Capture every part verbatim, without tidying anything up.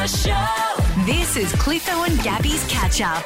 Cliffo Show. This is Cliffo and Gabby's Catch Up.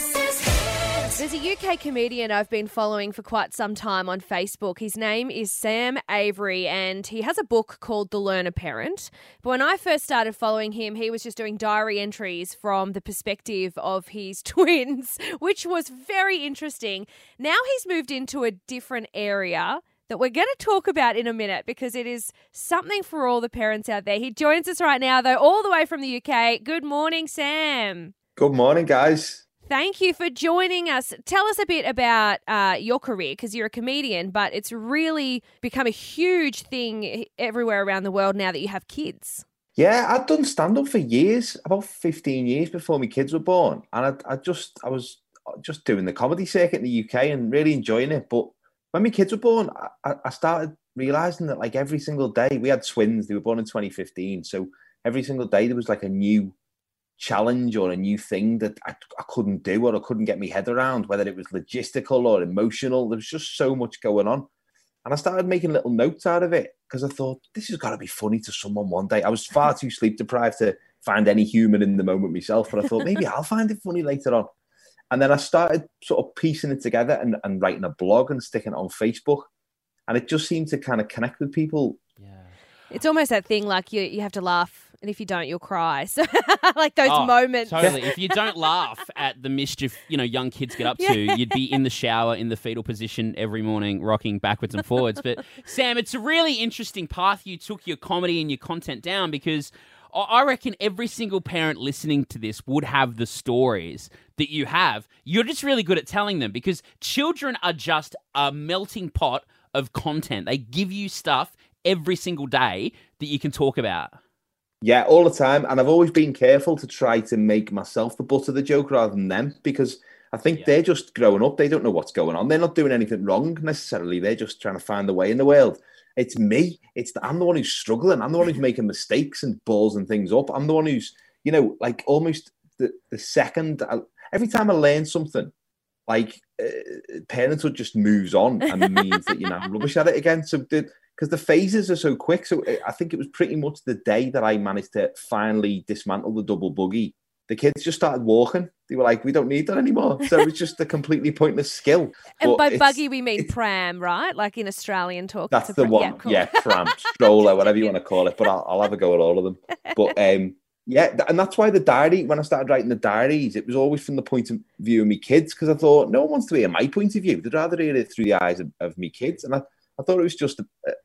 There's a U K comedian I've been following for quite some time on Facebook. His name is Sam Avery, and he has a book called The Learner Parent. But when I first started following him, he was just doing diary entries from the perspective of his twins, which was very interesting. Now he's moved into a different area that we're going to talk about in a minute because it is something for all the parents out there. He joins us right now, though, all the way from the U K. Good morning, Sam. Good morning, guys. Thank you for joining us. Tell us a bit about uh, your career, because you're a comedian, but it's really become a huge thing everywhere around the world now that you have kids. Yeah, I'd done stand-up for years, about fifteen years before my kids were born. And I, I just, I was just doing the comedy circuit in the U K and really enjoying it. But when my kids were born, I, I started realising that like every single day, we had twins, they were born in twenty fifteen. So every single day there was like a new challenge or a new thing that I, I couldn't do or I couldn't get my head around, whether it was logistical or emotional. There was just so much going on. And I started making little notes out of it because I thought, this has got to be funny to someone one day. I was far too sleep deprived to find any humour in the moment myself, but I thought maybe I'll find it funny later on. And then I started sort of piecing it together and, and writing a blog and sticking it on Facebook. And it just seemed to kind of connect with people. Yeah. It's almost that thing like you, you have to laugh. And if you don't, you'll cry. So, like those oh, moments. Totally. If you don't laugh at the mischief, you know, young kids get up to, yeah. You'd be in the shower in the fetal position every morning, rocking backwards and forwards. But Sam, it's a really interesting path you took your comedy and your content down, because I reckon every single parent listening to this would have the stories that you have. You're just really good at telling them, because children are just a melting pot of content. They give you stuff every single day that you can talk about. Yeah, all the time. And I've always been careful to try to make myself the butt of the joke rather than them, because I think yeah. they're just growing up. They don't know what's going on. They're not doing anything wrong necessarily. They're just trying to find a way in the world. It's me. It's the, I'm the one who's struggling. I'm the one who's making mistakes and ballsing things up. I'm the one who's, you know, like almost the, the second, I, every time I learn something, like uh, parenthood just moves on and means that you're now rubbish at it again. So the, because the phases are so quick. So I think it was pretty much the day that I managed to finally dismantle the double buggy. The kids just started walking. They were like, we don't need that anymore. So it's just a completely pointless skill. And but by buggy, we mean pram, right? Like in Australian talk. That's the one. Yeah, cool. Yeah, pram, stroller, whatever you want to call it. But I'll, I'll have a go at all of them. But um, yeah, and that's why the diary, when I started writing the diaries, it was always from the point of view of me kids, because I thought no one wants to hear my point of view. They'd rather hear it through the eyes of, of me kids. And I, I thought it was just a,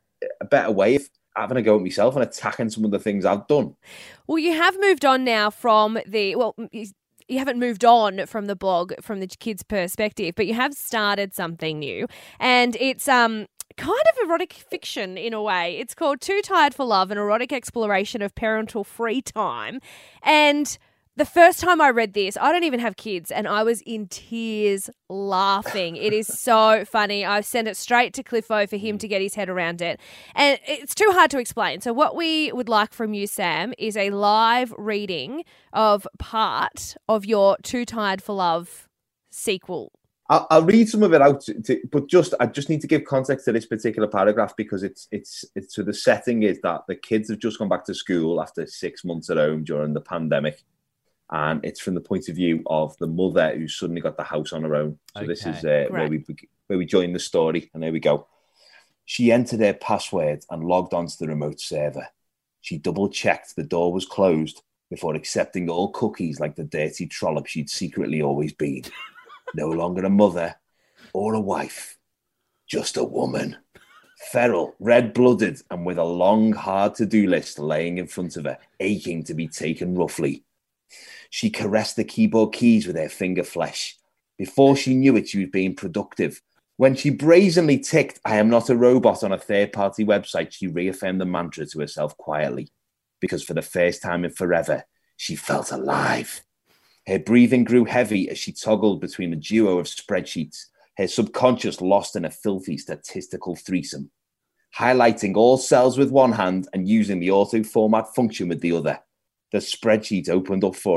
a better way of having a go at myself and attacking some of the things I've done. Well, you have moved on now from the, well, you haven't moved on from the blog from the kids' perspective, but you have started something new, and it's um kind of erotic fiction in a way. It's called Too Tired for Love, an erotic exploration of parental free time. And the first time I read this, I don't even have kids, and I was in tears laughing. It is so funny. I sent it straight to Cliffo for him to get his head around it. And it's too hard to explain. So what we would like from you, Sam, is a live reading of part of your Too Tired for Love sequel. I'll, I'll read some of it out, to, to, but just I just need to give context to this particular paragraph, because it's it's it's so the setting is that the kids have just gone back to school after six months at home during the pandemic. And it's from the point of view of the mother who suddenly got the house on her own. So okay. This is uh, where we where we join the story. And there we go. She entered her password and logged onto the remote server. She double-checked the door was closed before accepting all cookies like the dirty trollop she'd secretly always been. No longer a mother or a wife, just a woman. Feral, red-blooded, and with a long, hard-to-do list laying in front of her, aching to be taken roughly. She caressed the keyboard keys with her finger flesh. Before she knew it, she was being productive. When she brazenly ticked, I am not a robot on a third-party website, she reaffirmed the mantra to herself quietly, because for the first time in forever, she felt alive. Her breathing grew heavy as she toggled between a duo of spreadsheets, her subconscious lost in a filthy statistical threesome, highlighting all cells with one hand and using the auto-format function with the other. The spreadsheet opened up for her,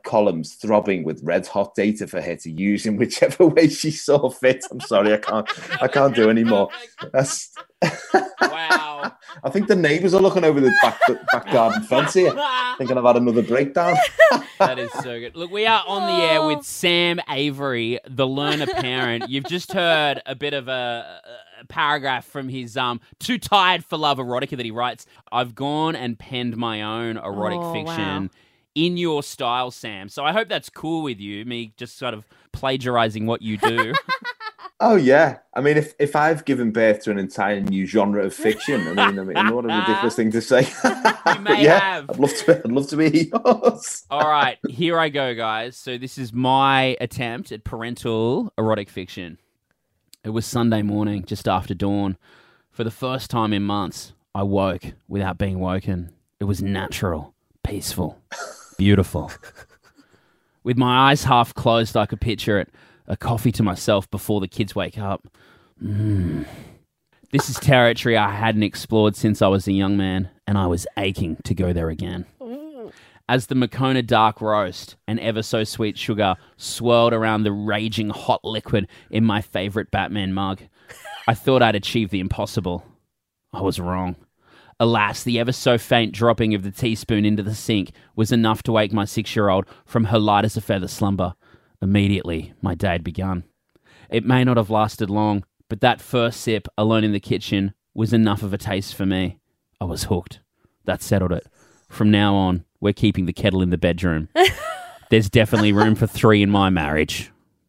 columns throbbing with red hot data for her to use in whichever way she saw fit. I'm sorry, I can't I can't do any more. That's Wow. I think the neighbours are looking over the back, back garden fence here, thinking I've had another breakdown. That is so good. Look, we are on the air with Sam Avery, the learner parent. You've just heard a bit of a, a paragraph from his um Too Tired for Love erotica that he writes. I've gone and penned my own erotic Oh, fiction wow. in your style, Sam. So I hope that's cool with you, me just sort of plagiarizing what you do. Oh yeah, I mean, if, if I've given birth to an entire new genre of fiction, I mean, I mean, what a ridiculous thing to say. You may But yeah, have. I'd love to. I'd love to be yours. All right, here I go, guys. So this is my attempt at parental erotic fiction. It was Sunday morning, just after dawn. For the first time in months, I woke without being woken. It was natural, peaceful, beautiful. With my eyes half closed, I could picture it. A coffee to myself before the kids wake up. Mm. This is territory I hadn't explored since I was a young man, and I was aching to go there again. As the Moccona Dark Roast and ever so sweet sugar swirled around the raging hot liquid in my favourite Batman mug, I thought I'd achieved the impossible. I was wrong. Alas, the ever so faint dropping of the teaspoon into the sink was enough to wake my six-year-old from her light as a feather slumber. Immediately, my day had begun. It may not have lasted long, but that first sip, alone in the kitchen, was enough of a taste for me. I was hooked. That settled it. From now on, we're keeping the kettle in the bedroom. There's definitely room for three in my marriage.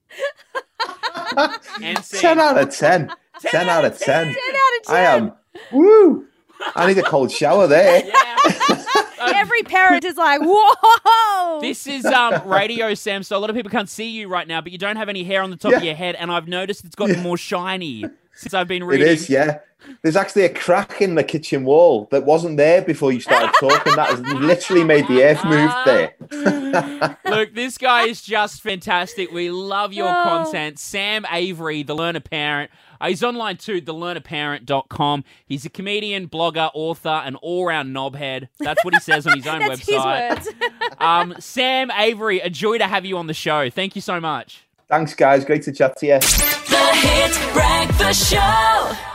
And ten out of ten. ten out of ten. ten out of ten. I am. Woo! I need a cold shower there. Yeah. Every parent is like, whoa! This is um, radio, Sam, so a lot of people can't see you right now, but you don't have any hair on the top Yeah. of your head, and I've noticed it's gotten more shiny since I've been It reading. is, yeah. There's actually a crack in the kitchen wall that wasn't there before you started talking. That has literally made the earth move there. Look, this guy is just fantastic. We love your Oh. content. Sam Avery, the learner parent. Uh, he's online too, the learner parent dot com. He's a comedian, blogger, author, and all-round knobhead. That's what he says on his own That's website. his words. Um, Sam Avery, a joy to have you on the show. Thank you so much. Thanks, guys. Great to chat to you. The Hit Breakfast Show.